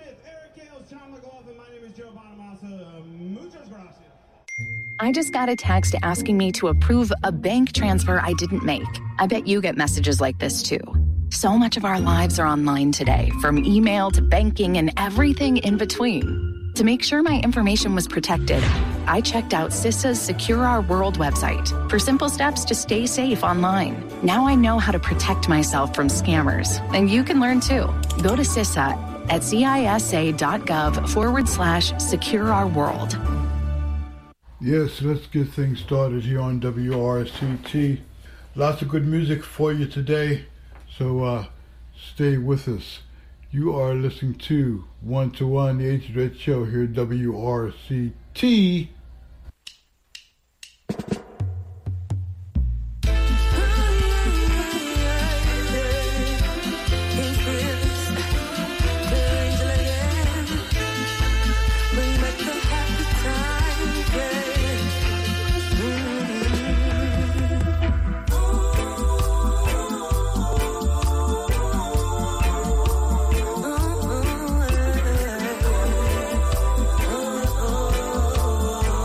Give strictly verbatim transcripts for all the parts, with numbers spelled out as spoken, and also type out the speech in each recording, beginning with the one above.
I just got a text asking me to approve a bank transfer I didn't make. I bet you get messages like this too. So much of our lives are online today, from email to banking and everything in between. To make sure my information was protected, I checked out CISA's Secure Our World website for simple steps to stay safe online. Now I know how to protect myself from scammers, and you can learn too. Go to CISA at cisa.gov forward slash secure our world. Yes, let's get things started here on W R C T. Lots of good music for you today, so uh, stay with us. You are listening to One to One, the H Red Show here at W R C T. Oh,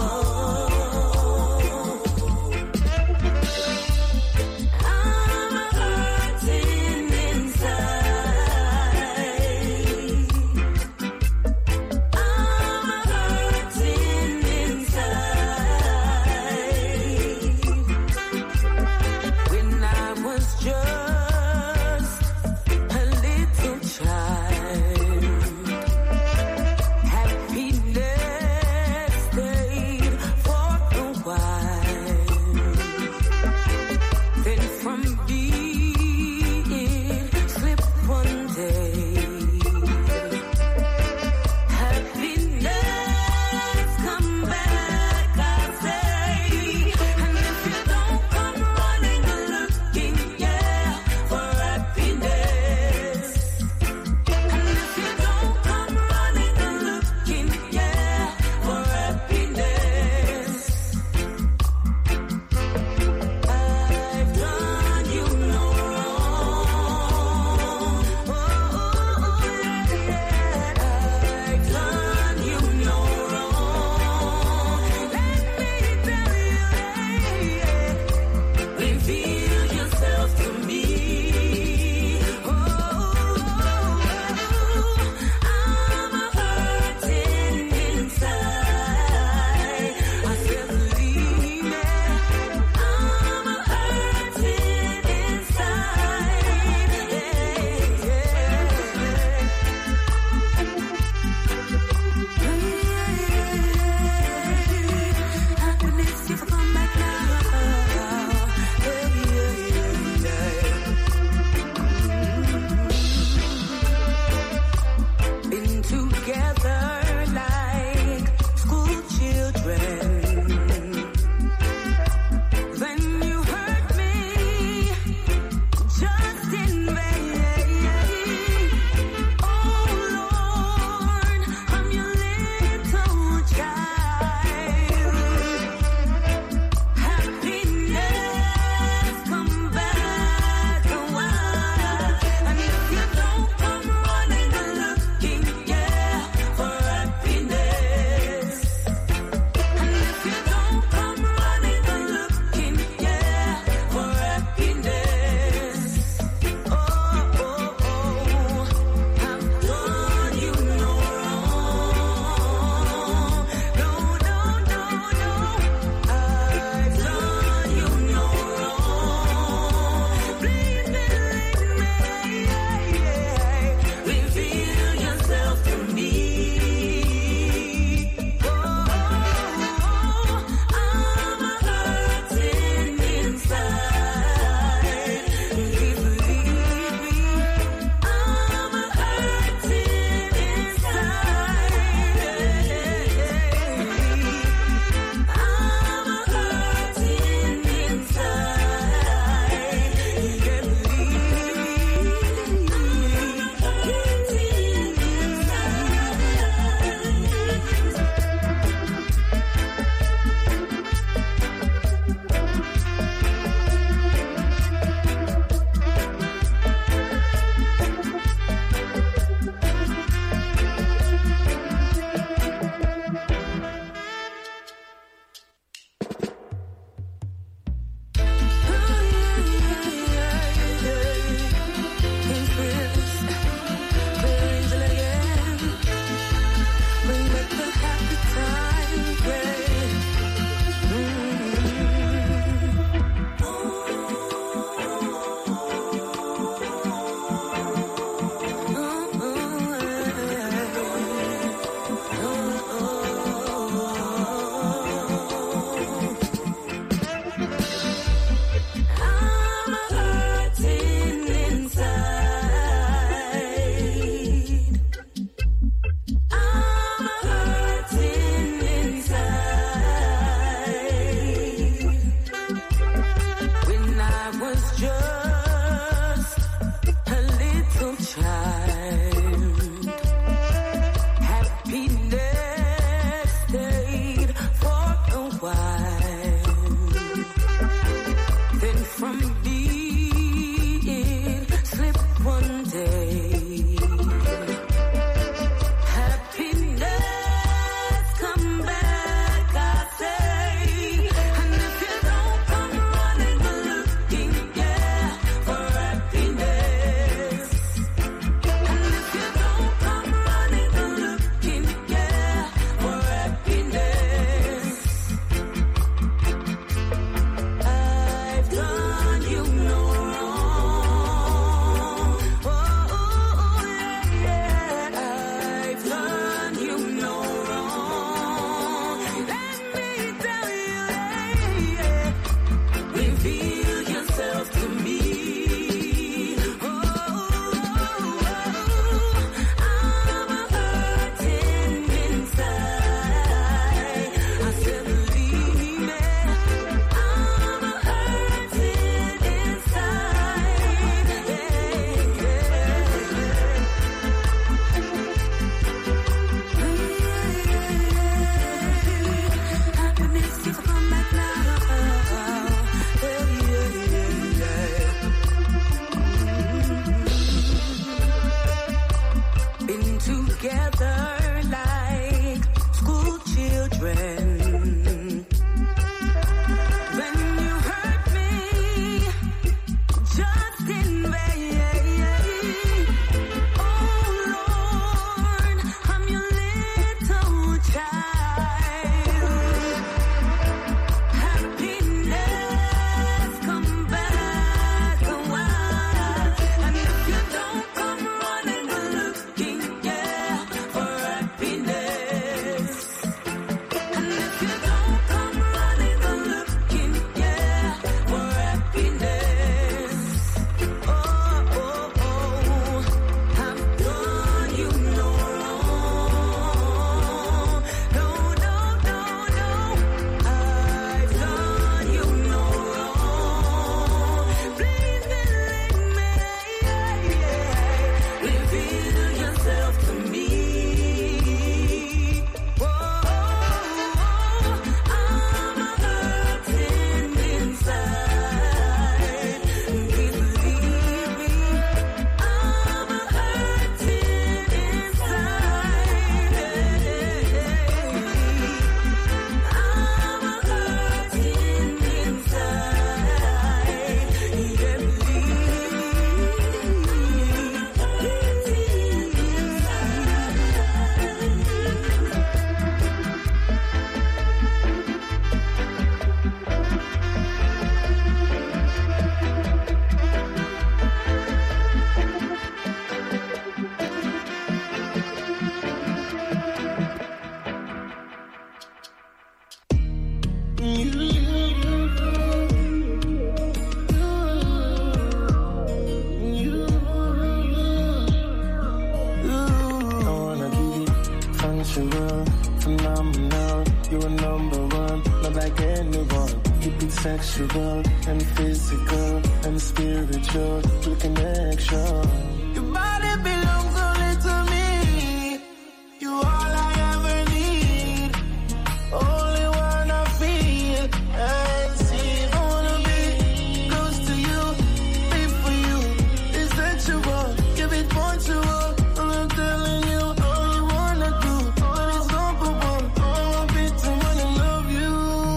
Punctual, phenomenal, you are number one, not like anyone. Keep it sexual and physical and spiritual, through connection. Your body belongs only to me. You all I ever need. Only one I feel and see. I wanna be close to you, be for you. It's sexual, give it punctual. I'm telling you all you wanna do, but it's number one. I wanna be someone to love you.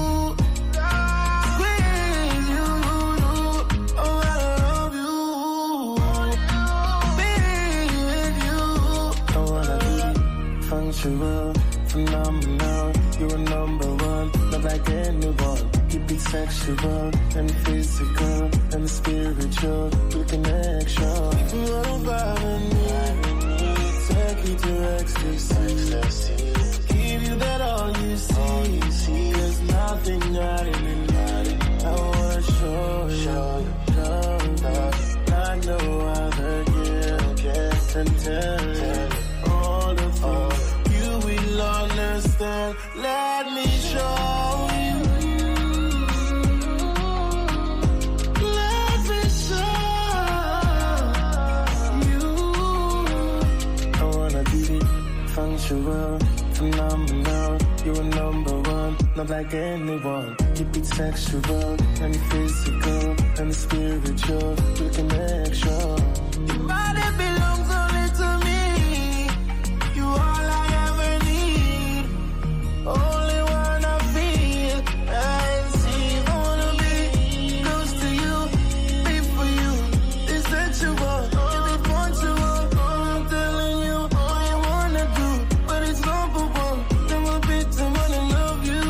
With you, oh I love you. Be with you. I wanna be functional, phenomenal. You're number one, not like anyone. Keep it sexual and physical and spiritual, through connection. You are vibing me, take you to ecstasy. Give you that all you see. There's nothing not in it. I wanna show you love, love, like no other gift. And tell you all the things you will understand. Let me show you. Let me show you. I wanna be functional, phenomenal. You're number one, not like anyone. Keep it sexual and physical and spiritual, through connection. Your body belongs only to me. You all I ever need. Only one I feel and see. I wanna be close to you, be for you. It's sexual, give it punctual. I'm telling you all you wanna do, but it's number one. Never be someone to love you.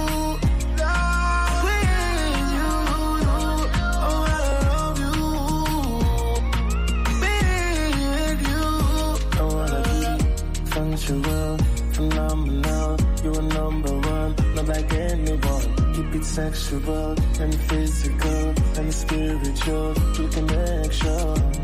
With you, oh I love you. Be with you. I wanna be functional, phenomenal. You're number one, not like anyone. Keep it sexual and physical and spiritual, through connection.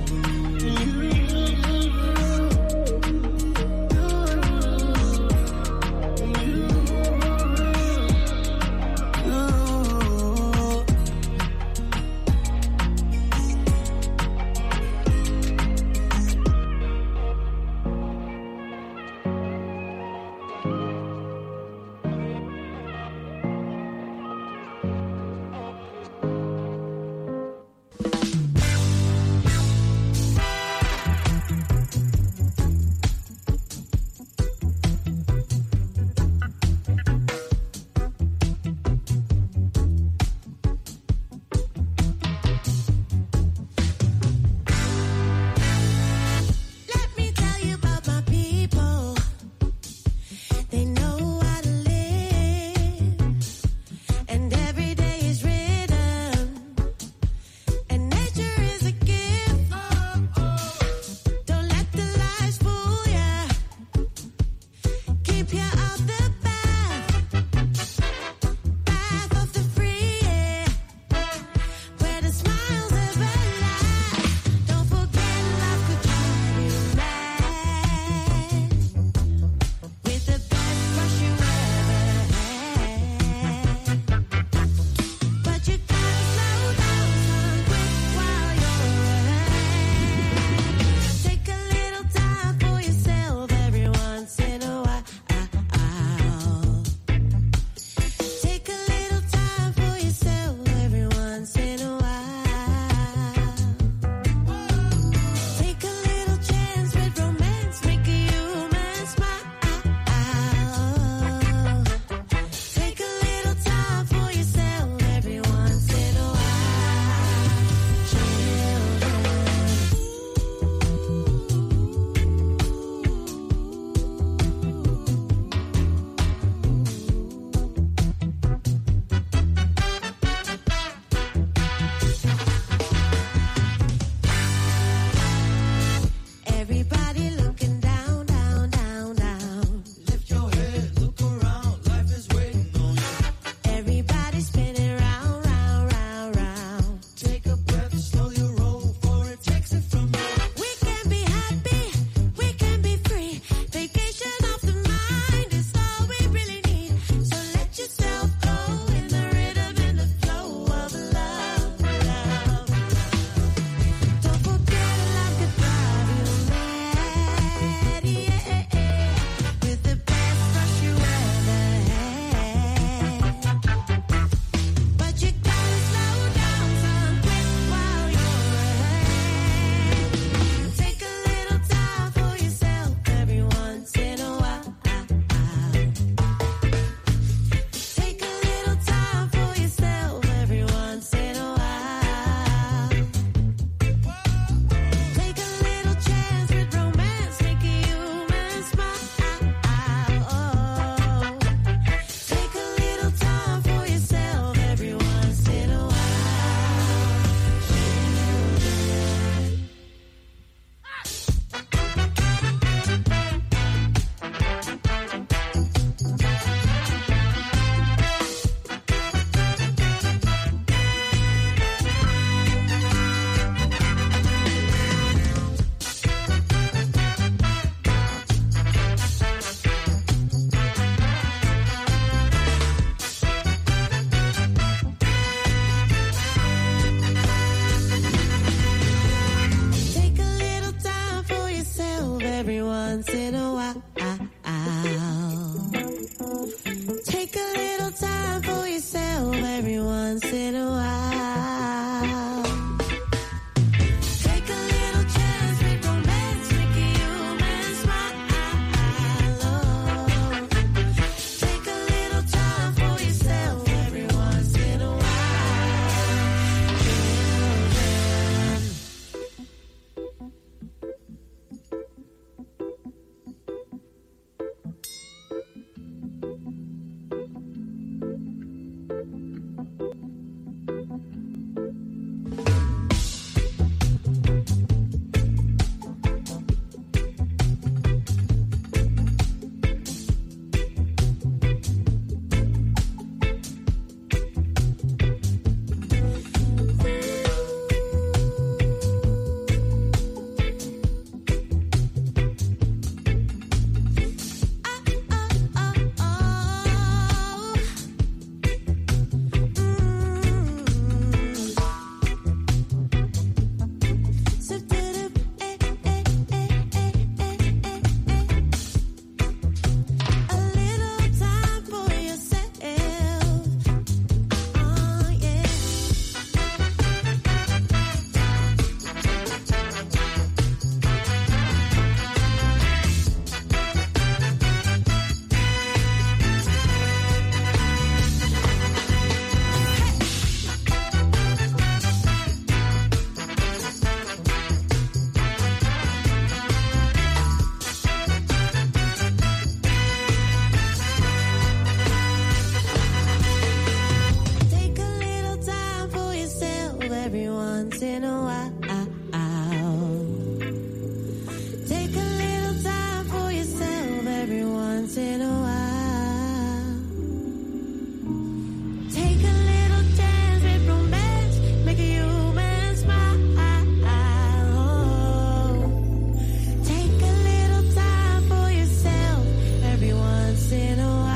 Take a little time for yourself every once in a while. once in a while. Take a little time for yourself every once in a while. Take a little chance with romance, make a human smile. Take a little time for yourself every once in a while.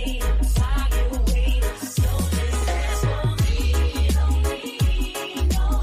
No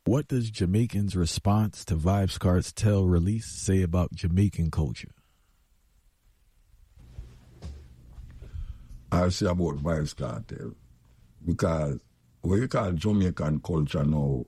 What does Jamaicans' response to Vybz Kartel release say about Jamaican culture? I say about Vybz Kartel, because what you call Jamaican culture now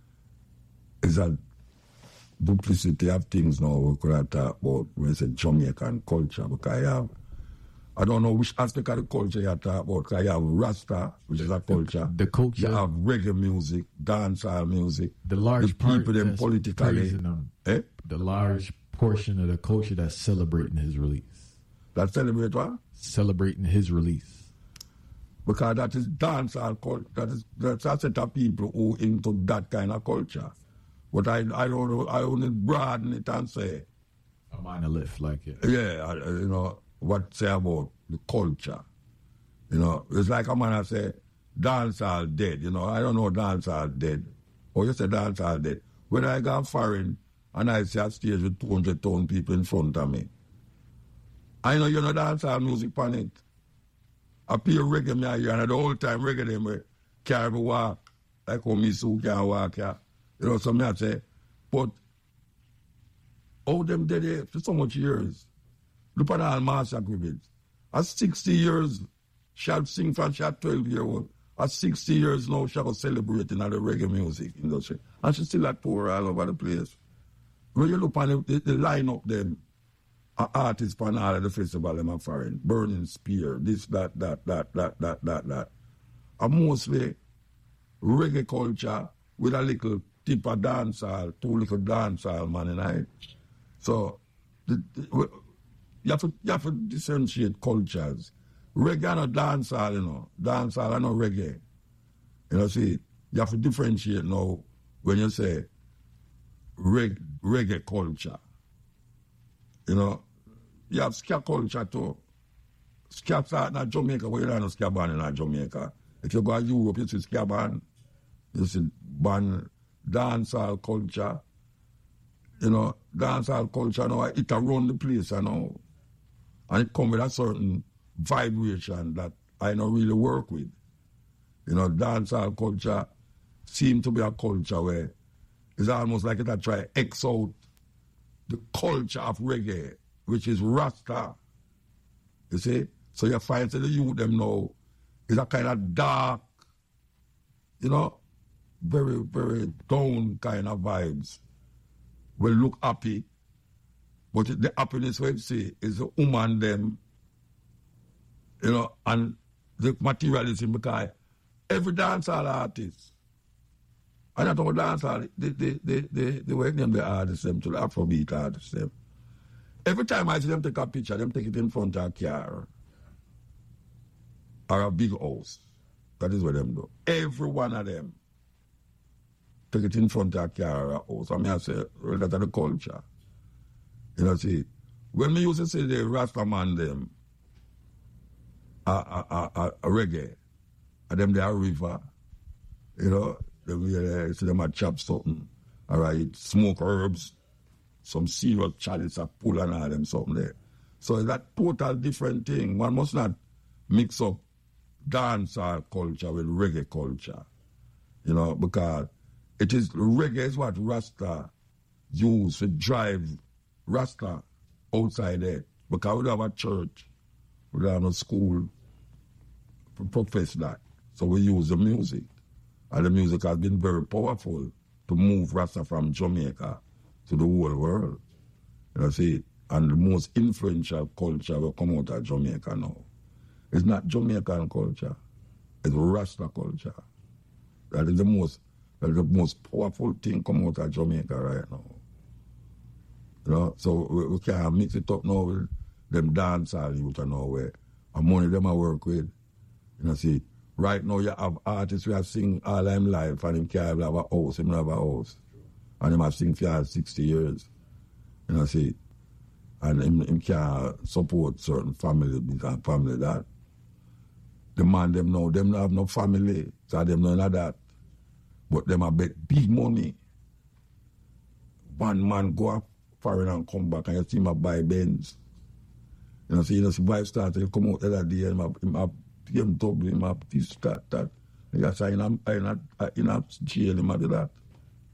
is a duplicity of things now we could talk about when you say Jamaican culture, because I have, I don't know which aspect of the culture you talk about, because you have Rasta, which is a culture. The, the culture. You have reggae music, dancehall music. The large the part people them politically. Them, eh? The large portion of the culture that's celebrating his release. That celebrate what? Celebrating his release. Because that is dancehall culture. That is, that's a set of people who into that kind of culture. But I, I don't know, I only broaden it and say. A monolith like it. Yeah, I, you know, what say about the culture. You know, it's like a man I say, dancehall dead. You know, I don't know dancehall dead. Or you say dancehall dead. When I go foreign and I see a stage with two hundred thousand people in front of me, I know you know dancehall music on it. I play reggae me here, and the whole time reggae them we carry me walk, like how me so can walk here. You know, so me I say, but all them dead there for so much years. Look at all Marsha Griffith. At sixty years, she'll sing from she at twelve years old. At sixty years now, she'll celebrate in the reggae music industry. And she still at tour all over the place. When you look on the, the, the line up them, uh, artists on all of the festival, them are foreign. Burning Spear, this, that, that, that, that, that, that, that. And mostly reggae culture with a little tip of dancehall, two little dancehall man in it. So, the, the, you have, to, you have to differentiate cultures. Reggae and dancehall, you know. Dancehall and no reggae. You know, see, you have to differentiate now when you say reg, reggae culture. You know, you have ska culture too. Ska start in Jamaica, but you don't know ska band in Jamaica. If you go to Europe, you see ska band. You see band, dancehall culture. You know, dancehall culture now, it around the place, you know. And it comes with a certain vibration that I don't really work with. You know, dancehall culture seems to be a culture where it's almost like it a try to X out the culture of reggae, which is Rasta. You see? So you find that the youth them now is a kind of dark, you know, very, very down kind of vibes. Will look happy, but the happiness we see is the woman them, you know, and the materialism, because every dancehall artist, and I don't dancehall, they, they, they, they, they work them the artists them to the Afrobeat artists them. Every time I see them take a picture, them take it in front of a car or a big house. That is what them do. Every one of them take it in front of a car or a house. I mean, I say, well, that's the culture. You know, see, when we used to say the Rasta man them, a, a, a, a, a reggae, and them they are river, you know, them, uh, see them a chop something, all right, smoke herbs, some serious chalice of pull and all them something there. So it's a total different thing. One must not mix up dancehall culture with reggae culture, you know, because it is, reggae is what Rasta use to drive Rasta outside there. Because we don't have a church, we don't have a school to profess that. So we use the music. And the music has been very powerful to move Rasta from Jamaica to the whole world. You know, see, and the most influential culture will come out of Jamaica now. It's not Jamaican culture, it's Rasta culture. That is the most, that is the most powerful thing come out of Jamaica right now. You know, so we, we can't mix it up now with them dancehall youth and now where and money them I work with. You know, see, right now you have artists who have sing all them live and them can't have a house, them have a house. And them have sing for sixty years. You know, see, and him, him can't support certain family and family that. The man them now, them have no family, so them none of that. But them have bet big money. One man go up foreign and come back and you see him buy Benz. You know, so you know, see Vybz started to come out the other day and him have B M W, him have this, that, that. You say in a, in a, in a jail, him have that.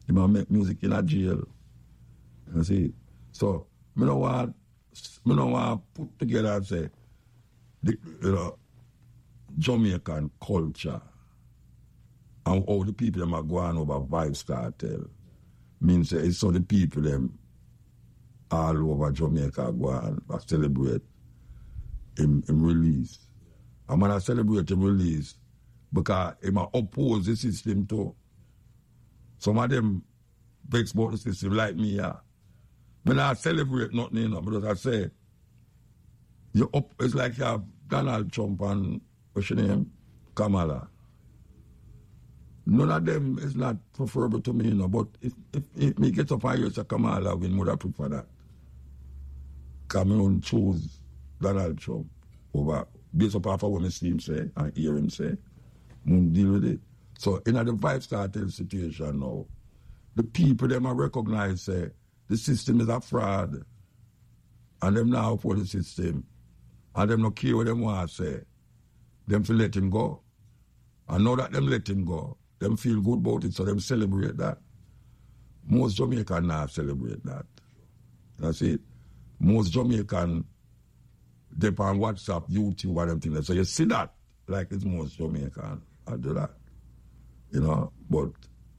He might make music in a jail. You see? So, I don't want, I don't want to put together and say, the, you know, Jamaican culture and all the people that are going over Vybz Kartel means it's so the people them all over Jamaica go and celebrate him, him release. And when I celebrate him release, because he might oppose the system too. Some of them vex about the system like me, yeah. When I celebrate nothing, you know, because I say, you up, it's like you have Donald Trump and, what's your name, Kamala. None of them is not preferable to me, you know, but if, if, if me get up and hear say Kamala win, would I prefer that? Cameroon choose Donald Trump over, based upon what I see him say and hear him say, won't deal with it. So in the Vybz Kartel situation now, the people them I recognize say the system is a fraud and them now for the system and them not care what them want to say. Them feel let him go. And now that them let him go, them feel good about it, so them celebrate that. Most Jamaican now celebrate that. That's it. Most Jamaican dep on WhatsApp, YouTube, and them things. So you see that like it's most Jamaican. I do that. You know, but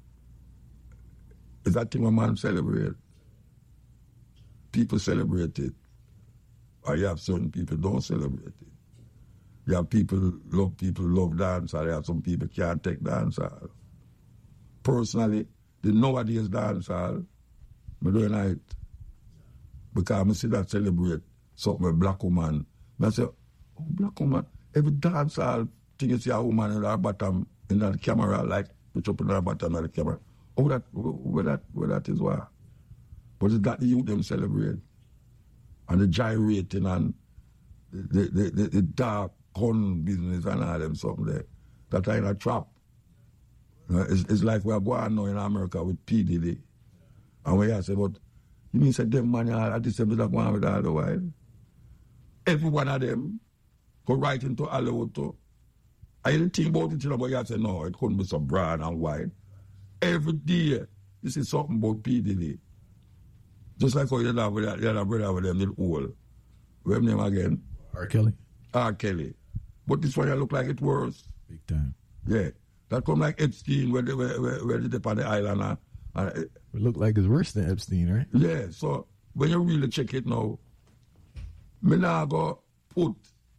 it's that thing a man celebrate. People celebrate it. Or you have certain people don't celebrate it. You have people love people love dance, or you have some people can't take dance. Personally, the nowadays dance hall, I don't like it. Because I see that celebrate something with black woman. I say, oh, black woman, every dance hall thing you see a woman in her bottom in the camera, like put up in her bottom of the camera. Oh, that where that where that is why. But it's that the youth them celebrate. And the gyrating and the the, the, the dark gun business and all them something there. That are in a trap. You know, it's, it's like we're going now in America with P. Diddy. And we say, but you mean say them man are this them that going with all the while? Every one of them go right into Hollywood too. I didn't think about it, you know, but you say, no, it couldn't be so broad and wide. Every day, you see something about P. Diddy. Just like how you have with that, you have a brother with them little old. What's name again? R. Kelly. R. Kelly. But this one you look like it worse. Big time. Yeah. That come like Epstein where they where, where, where they on the island. And, and, it look like it's worse than Epstein, right? Yeah. So when you really check it now, me now go put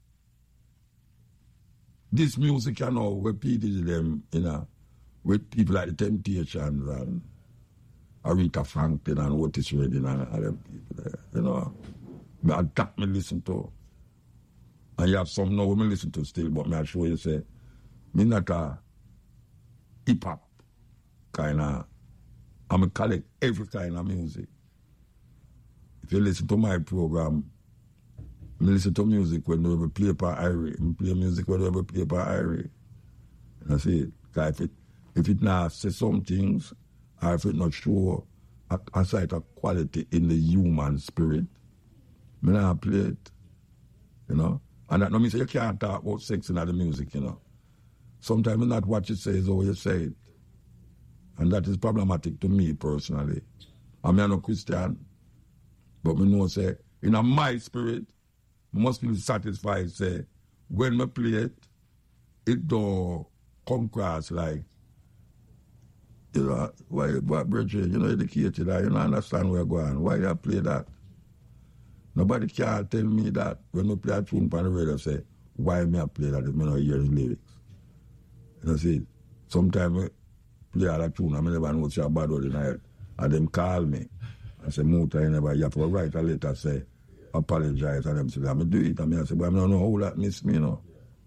this music, you know, where P. Diddy them, you know, with people like the Temptations and Aretha Franklin and Otis Redding and all them people there, you know. Me that me listen to. And you have some now me listen to still, but me I show you say, me not a hip-hop kind of, I collect every kind of music. If you listen to my program, I listen to music when we play per Irie. I play music when we play per Irie. And I see it. If it, if it not say some things, or if it not show a, a side of quality in the human spirit, I not play it. You know? And that no mean say you can't talk about sex in the music, you know. Sometimes not what you say is how you say it. And that is problematic to me personally. I'm not a Christian, but I know say, in a my spirit, must be satisfied, say, when I play it, it don't come across like, you know, why, why, brethren, you know, educated, you don't understand where you're going. Why you play that? Nobody can tell me that when I play a tune on the radio, say, why me I play that if I don't hear the lyrics. You see, sometimes I play a tune, I never know what's your bad word in the head. And them call me. I say, Muta, you never, you have to write a letter, say, apologize, and them say, I'm do it. And I say, but I don't know how that miss me, you know.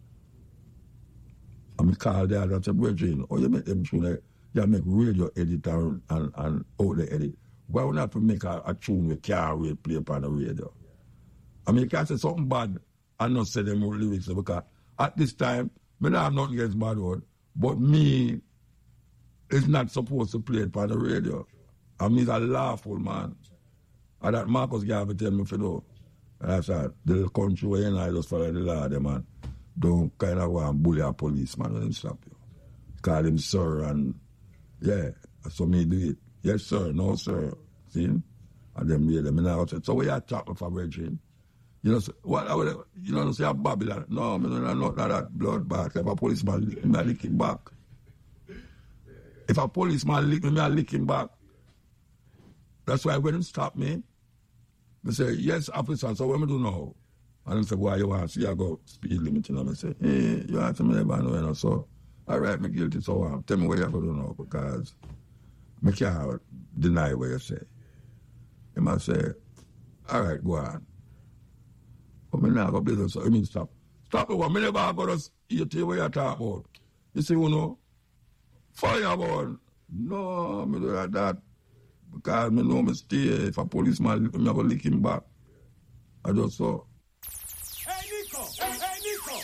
And I call there, and I say, brethren, oh, you make them tune, you make radio edit and, and, and out the edit. Why would not make a, a tune with car we play upon the radio? I mean, you can't say something bad and not say them lyrics, because at this time, I don't have nothing against bad word, but me is not supposed to play it upon the radio. I mean, he's a lawful man. And that Marcus Garvey tell me for know. And I said, the country where you know, I just follow the law, the man. Don't kind of want to bully a policeman when they stop you. Call him sir and, yeah, so me do it. Yes, sir. No, sir. See? And them hear them in the house. So we are talking for brethren. You know, so, what I would, you know, say Babylon. No, I don't know that bloodbath. If a policeman lick me, I lick him back. If a policeman lick me, I lick him back. That's why when they stop me, they say, yes, officer, so what am I do now? And they say, why you want to see I go speed limit? And I say, hey, you want to me never know, you know, so, all right, I'm guilty, so um, tell me what you have to do now, because I can't deny what you say. He must say, all right, go on. But I never go business, so I mean, stop. Stop it, I never go to eat what you talk about. You see, you know, fireball. No, I do like that. Because I know I stay. If a policeman, I'm going to lick him back. I just saw. Hey, Nico! Hey, hey, Nico!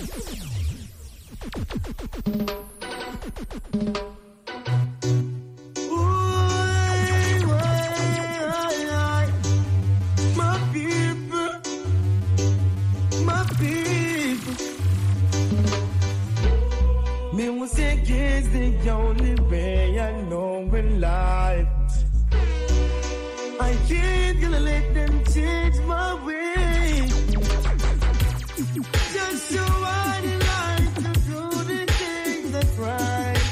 My people, my people. Me music is the only way I know in life. I ain't gonna let them change my way. Just show I like to do the things that's right.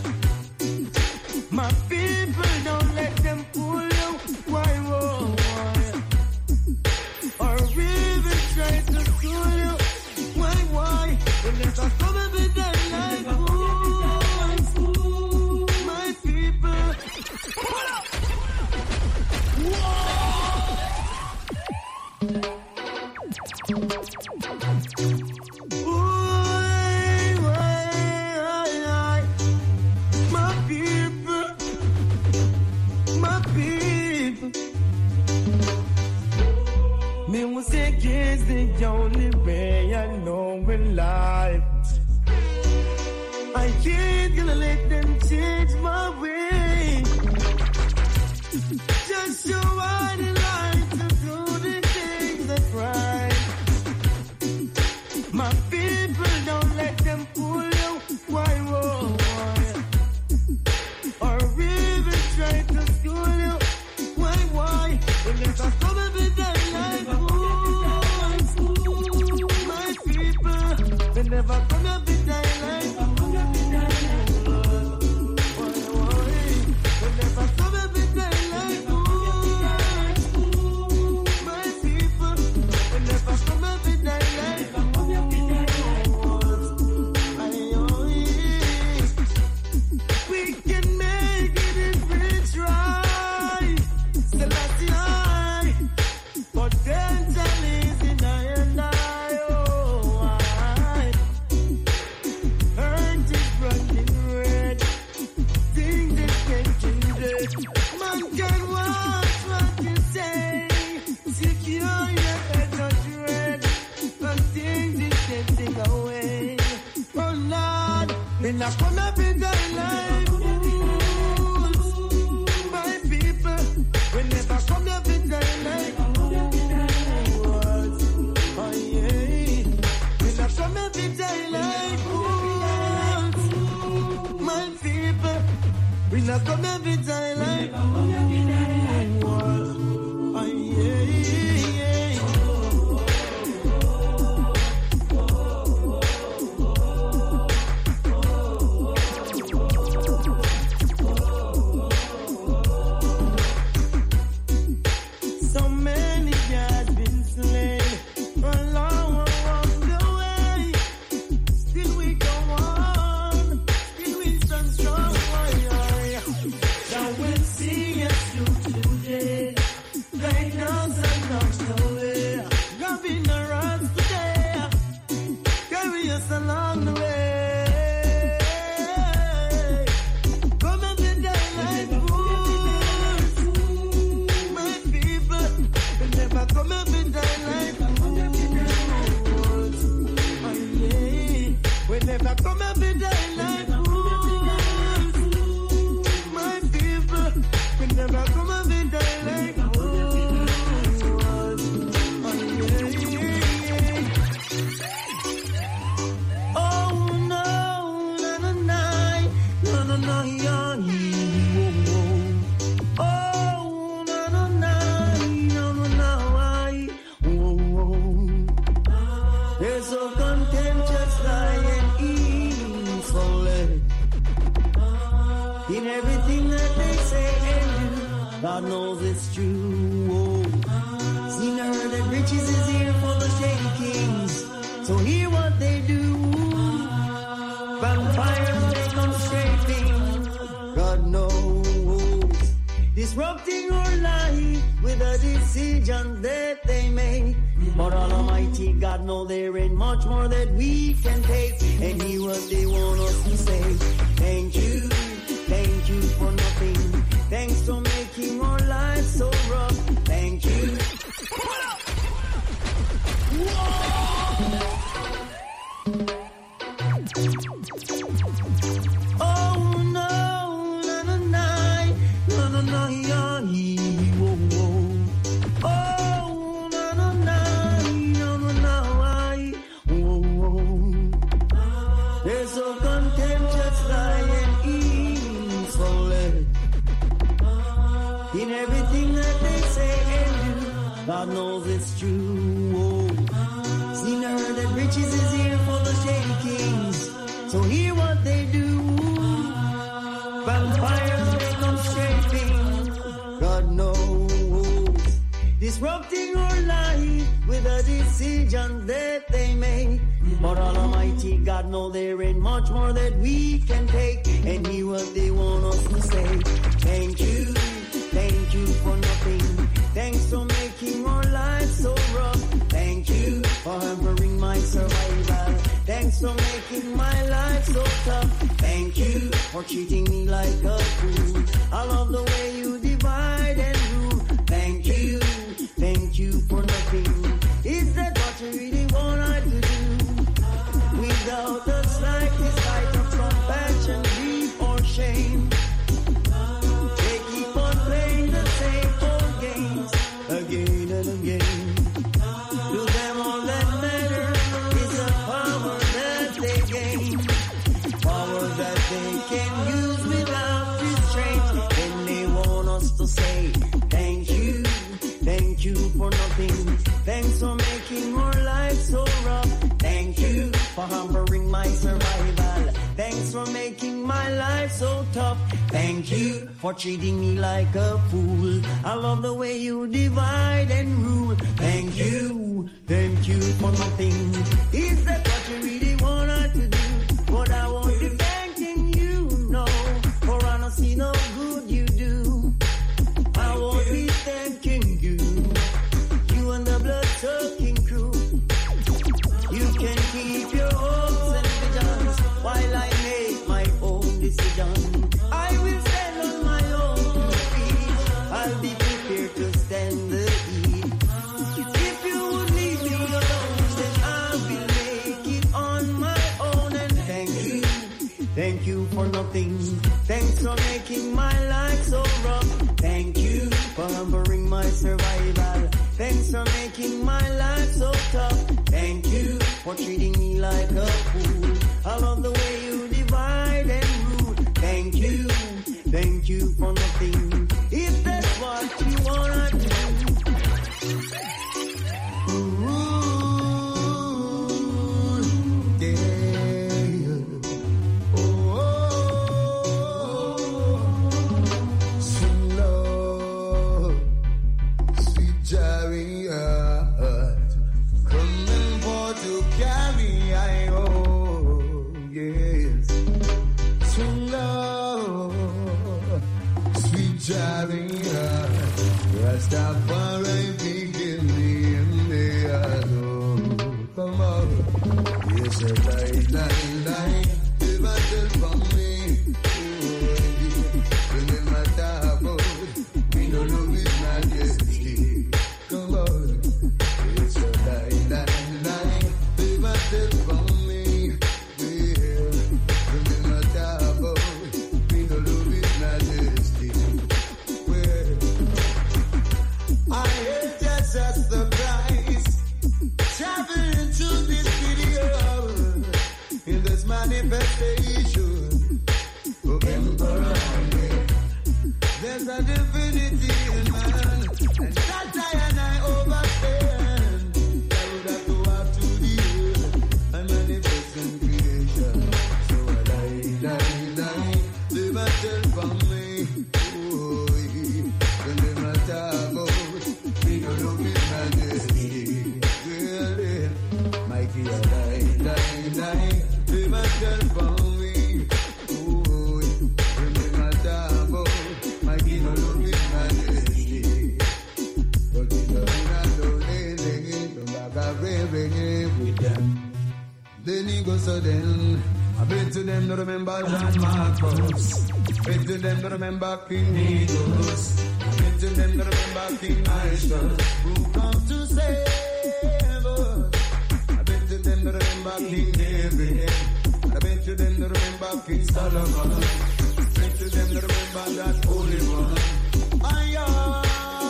My people, don't let them pull you. Why, whoa, why? Or even try to fool you. Why, why? When there's a come every day like ooh, my people. Pull up! My people, my people. Music is the only way I know in life. I ain't gonna let them change my way. Just show I like to do the things that's right. My people, don't let them fool you. Why, whoa, why? Or even try to school you. Why, why? When there's a come every day like ooh, my people, they never come every day like ooh. Why, why? They never come every day like ooh. And I come every day like fools. My people, we never come every day like fools. Oh yeah, we never come every day like fools. My people, we never come every day like fools. Oh yeah, yeah. Yeah. everything that they say and do, God knows it's true. Oh. Seen or heard that riches is here for the shakings, so hear what they do. Vampires, they come scraping, God knows. Disrupting our life with the decisions that they make. But Almighty God know there ain't much more that we can take. And hear what they want us to say. Thank you, thank you for nothing. Thanks for making our lives so rough. Thank you. Oh no, no, no, no, no, no, no, yeah, whoa, whoa. Oh no, no, no, no, no, no, I, whoa, whoa. They're so contentious, lying insolent in everything that they say and do. God knows it's true. Oh. Seen or heard that riches is here for the shakings, so hear what they do. Vampires, they come scraping, God knows. Disrupting our life with the decisions that they make. But Almighty God know there ain't much more that we can take. And hear what they want us to say. Thank you, thank you for nothing. Thanks for making our lives so rough. Thank you for hampering my survival. Thanks for making my life so tough. Thank you for treating me like a fool. I love the way you divide and rule. Thank you, thank you for nothing. Is that what you really want I to do? Without the slightest light of compassion, grief or shame. They keep on playing the same old games again and again. To them all that matters is the power that they gain. Power that they can use without restraint. And they want us to say, thank you, thank you for nothing. Thanks for making our life so rough. Thank you for hampering my survival. Thanks for making my life so tough. Thank you for treating me like a fool. I love the way you divide and rule. Thank you, thank you for nothing. Is that what you really wanted to do? But I won't be thanking you, no, for I don't see no good you do. I won't be thanking you, you and the blood-sucking crew. You can keep your hopes and visions while I make my own decision. I will stand on my own feet. I'll be prepared to stand the heat. If you would leave me alone, then I will make it on my own. And thank you, thank you for nothing. Thanks for making my life so rough. Thank you for hampering my survival. Thanks for making my life so tough. Thank you for treating me like a fool. I love the way you divide and rule. Thank you, thank you for nothing. If that's what you wanna do. Ooh, yeah. Oh, sweet love, sweet chariot, coming for to carry I oh yes. Sweet love, sweet chariot, Rastafari begin me in the other. Come on, yes, a lie, lie, lie, if I tell from me, when my table, we don't know his majesty. Come on, it's a lie, lie, lie, if I tell from me, when my table, we don't know his majesty. I hate just as the price, traveling to this video in the remember John Marcos. Better them to remember King Negus. Better them to remember King Aishas, who come to save us. I bet you them to remember King David. I bet you them to remember King Solomon. I bet you them to remember that Holy One. I am.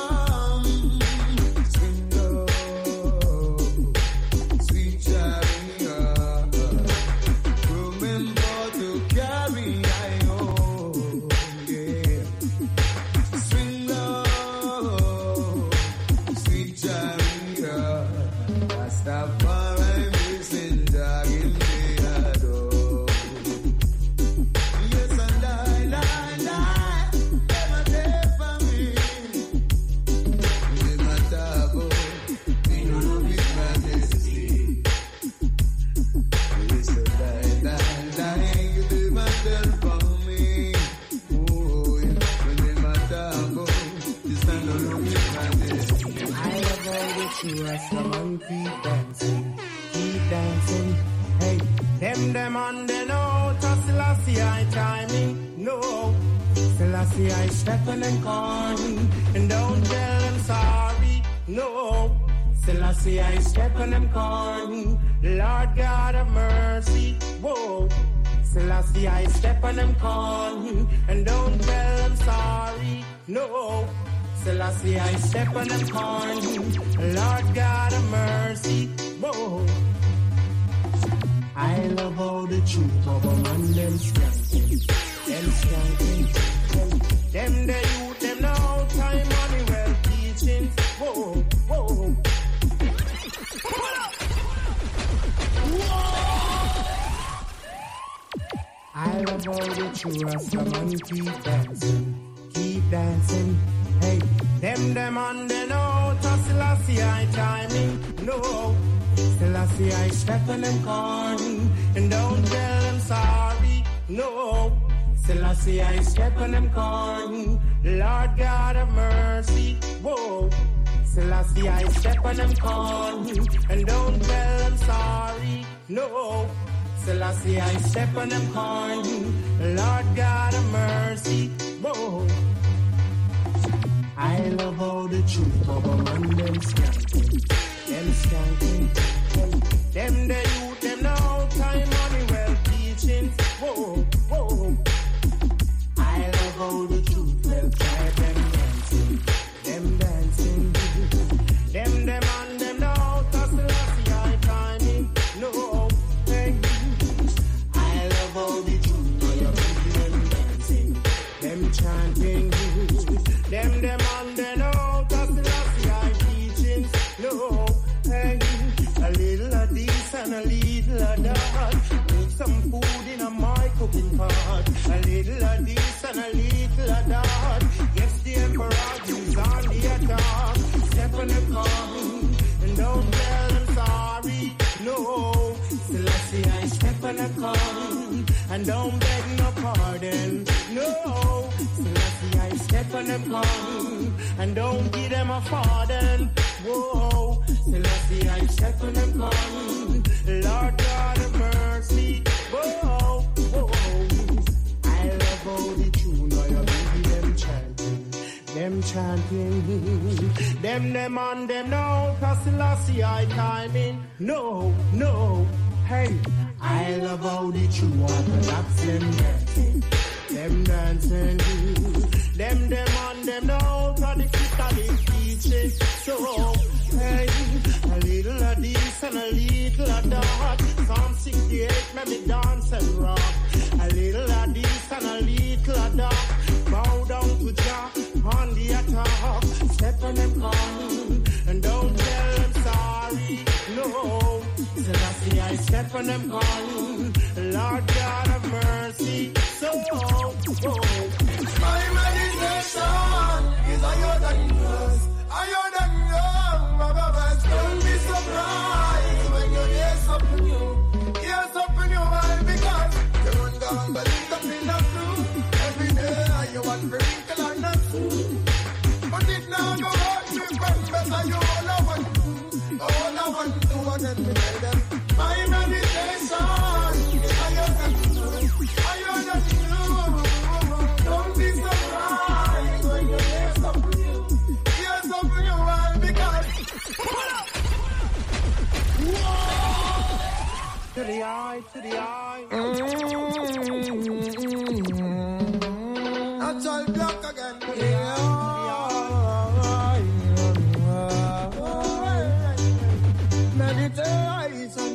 Rastaman, keep dancing, keep dancing. Hey, them them on the note of Selassie I timing. No, Selassie I stepping and calling, and don't tell them sorry. No, Selassie I stepping and calling. Lord God of mercy. Whoa, Selassie I stepping and calling, and don't tell them sorry. No. Selassie, I step on them corn. Lord God of mercy, whoa. I love all the truth of a man, them skanking, them skanking. Them the youth, them no time money well teaching, whoa, whoa. I love all the truth of a man, keep dancing, keep dancing. Hey, them them on the note of Selassie I timing. No, Selassie I step on them corn, and don't tell them sorry. No, Selassie I step on them corn. Lord God of mercy. Whoa, Selassie I step on them corn, and don't tell them sorry. No, Selassie I step on them corn. Lord God of mercy. Whoa. I love all the truth of a man, them skanking, them skanking. Hey, them the youth, them no time money well teaching. Whoa, whoa. I love all the truth, well try them dancing, them dancing. Them, them and them no Selassie I timing. No, hey. I love all the truth, now you're them dancing, them chanting. Them, them on the note of Selassie I teaching. No, hey, a little of this and a little of that. Make some food in a my cooking pot. A little of this and a little of that. Yes, the emperor is on the attack. Step on the corn and don't tell them sorry. No, Selassie I step on the corn and don't beg no pardon. No, Selassie I step on them corn and don't give them a pardon. Whoa, Selassie I step on them corn. Lord God of mercy. Whoa, whoa. I love all the tune, I love them chanting, them chanting. Them, them on them no, cause Selassie I timing. No, no, hey. I love all the true water, that's them dancing, them dancing. Them, them on them no, cause the Catholic teaching. So, hey, a little of this and a little of that. Psalm sixty-eight, make me dance and rock. A little of this and a little of that. Bow down to Jah on the attack. Step on them corn and don't tell them sorry. No, Selassie I step on them corn. Lord God of mercy. So, oh, oh. My meditation is higher than yours, higher than yours, my brothers. Don't be surprised when you hear something new. Hear something new, why? Because you run down, but it's up in the fruit. Every day you want to wrinkle on the food. But it now go out, you better you all I want to. All I want to, and then me tell them. My meditation is higher than yours. higher than you. Don't be surprised when you hear something new. Hear something new, and because to the eye, to the eye. Mm-hmm. I try black again. Yeah. Meditation,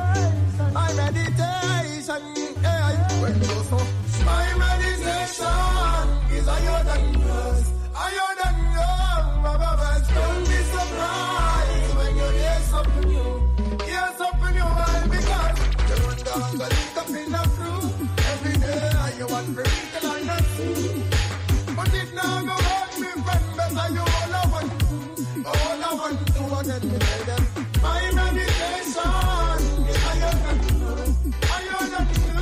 my meditation, hey, when you go so, my meditation is higher than yours, higher than yours, Baba. Don't be surprised when you hear something new, hear something new, why? Because you run down the link up in the crew, every day you want to read the line and see, but it now go hurt me, friend, better you all I want to, all I want to, and let me tell them. My meditation is higher than you, higher than you.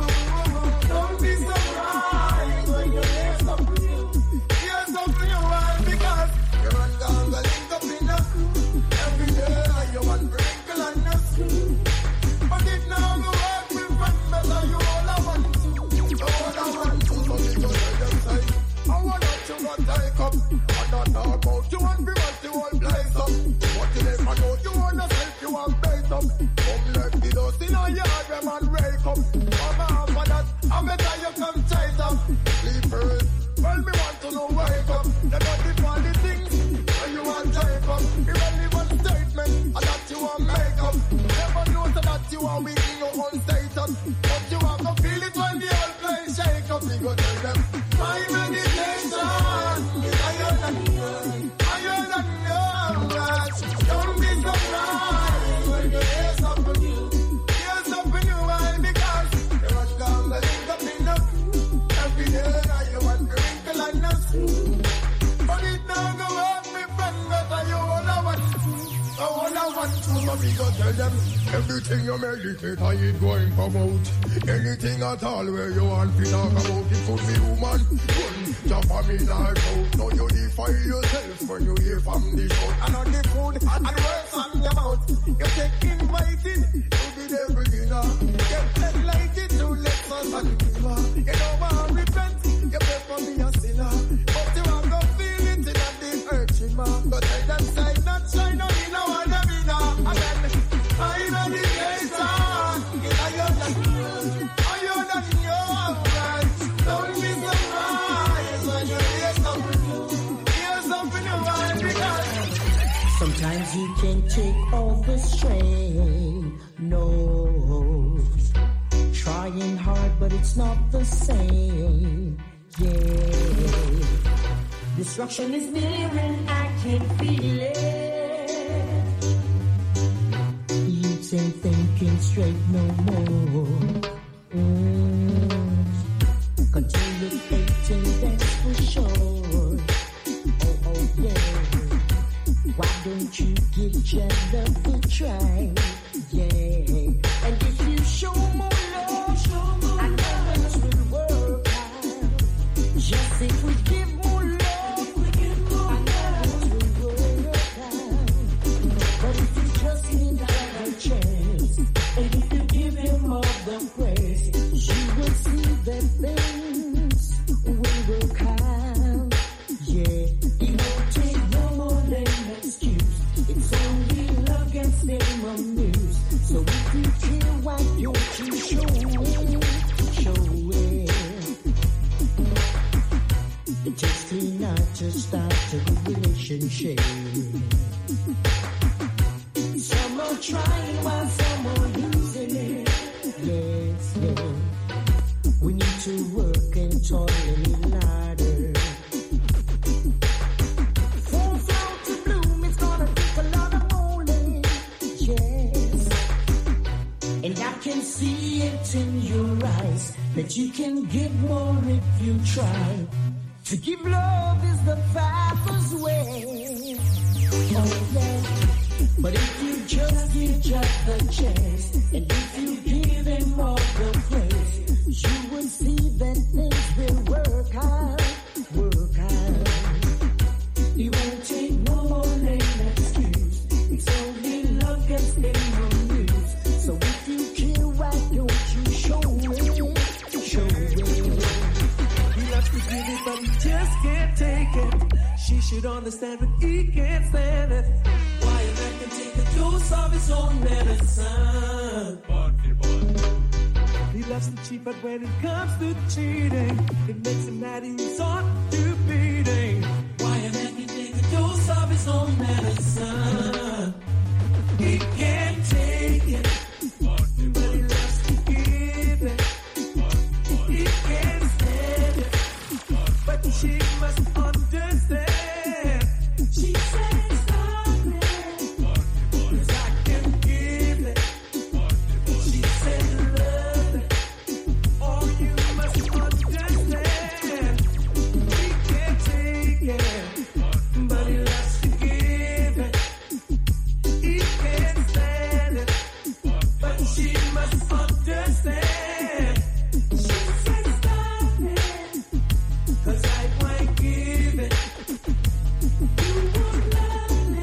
Don't be surprised when you hear something new, hear something new, why? Because you run down the link up in the crew, every day you want to wrinkle and the screw, but it now go work with friend, better you all I want to, all I want to, so you go tell them say, I want to what take up, and not talk about you want to want the whole place up, what you never know you want to self you want bait up, come let the dust in a yard where man wake up, come on for that, I better you come chase up, sleepers, well me want to know wake up, they got the funny things, when you want take up, irrelevant statement, and that you want make up, never know so that you are weak in your own status, but you have to feel it when the whole place shake up, you go tell them, my meditation is higher than yours, higher than yours, don't be surprised when you hear something new, hear something new, why? Because you run down the link up in the every day you want to wrinkle and the screw, but it now go up me friend, better you all I want to, all I want to, so we go tell them, everything you meditate I ain't going promote, anything at all where you want to talk about, it could be human, jump on me like out, now you define yourself when you hear from the show, and on the food, and the words on your mouth, you take invited to be the beginner, get enlightened to lessons and giver, you know what repent, you pray for me a sinner, but you have no feeling in the hurting man, but tell them say not shine on me now and a winner, and then I meditation is higher than yours, higher than yours, don't be surprised when you hear something new, hear something new, why? Because sometimes you can take all the strain, no, trying hard but it's not the same, yeah, destruction is near and I can feel it, youths ain't thinking straight no more, mm. Continue hating, that's for sure, oh, oh yeah, why don't you give your love a try, yeah, and if you show more love, show more I know it will work out, just if we give more love, we give more I know it will work out, but if you just need another chance, and if you give him all the praise, you will see that things will work out, yeah, he won't take no more lame excuse, it's only love against them amused, so if you care, why don't you show it, show it, it takes three not to start a good relationship, some are trying while some are losing it, yes, yes, we need to work and toil a little harder, for a flower to bloom it's gonna take a lot of molding, yes, and I can see it in your eyes, that you can give more if you try, to give love is the fastest way, oh yeah, but if you just give just a chance, and if you give him all the praise, you will see that things will work out, work out, he won't take no more lame excuse, it's only love gets them on news, so if you care, why don't you show it, but he just can't take it. She should understand, but he can't stand it. Why a man can take a dose of his own medicine. He loves the cheap, but when it comes to cheating, it makes him mad, he resort to beating. Why a man can take a dose of his own medicine. He can't take it, but he loves to give it. He can't stand it, but she must understand. She says stop it, 'cause I can give it. She says love it, oh you must understand. He can't take it, but he loves to give it. He can't stand it, but she must understand. She says stop it, 'cause I might give it. You won't love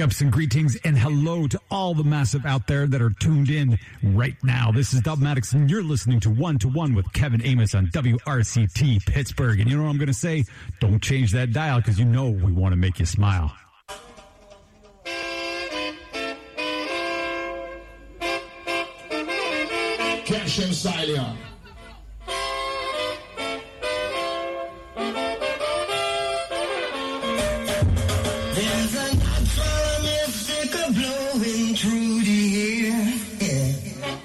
ups and greetings and hello to all the massive out there that are tuned in right now. This is Dubmatix and you're listening to One to One with Kevin Amos on W R C T Pittsburgh. And you know what I'm going to say? Don't change that dial because you know we want to make you smile. Catch him style on. There's a natural mystic blowing through the air. Yeah.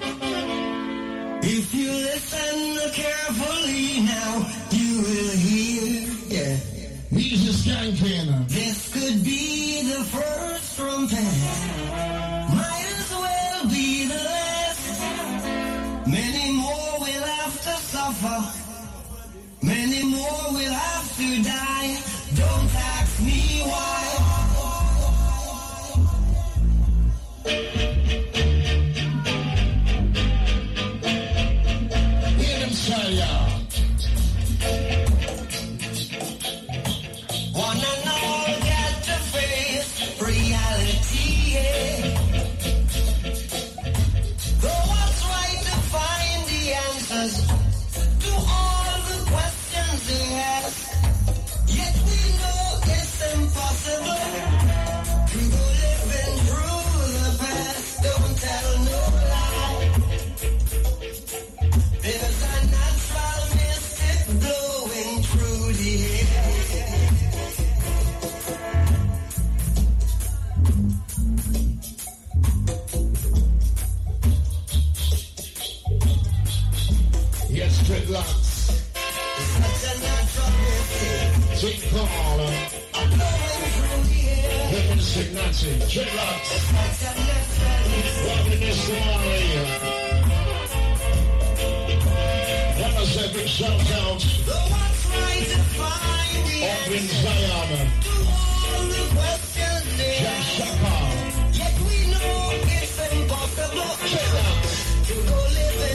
If you listen carefully now, you will hear. Yeah. He's a skanking. This could be the first trumpet. Might as well be the last. Many more will have to suffer. Many more will have to die. Don't ask me why. Hear them say, y'all. One and all got to face reality, yeah. Though what's right to find the answers to all the questions they ask. Yet we know it's impossible to go living through the past. Don't tell no lie. There's a natural mystic blowing through the air. Yes, dreadlocks. Such a natural mystic Take call. blowing through the air. Weapon sick Nazi. Dreadlocks. Such a natural mystic. Walking this one here. Wanna say big shout out. Though what's right to find the Up in answer. Zion.